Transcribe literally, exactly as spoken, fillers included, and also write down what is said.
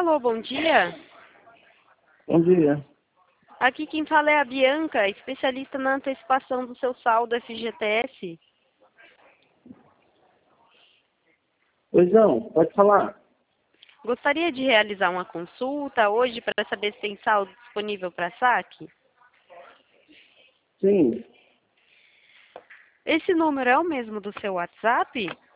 Alô, bom dia. Bom dia. Aqui quem fala é a Bianca, especialista na antecipação do seu saldo F G T S. Pois não, pode falar. Gostaria de realizar uma consulta hoje para saber se tem saldo disponível para saque? Sim, Esse número é o mesmo do seu WhatsApp?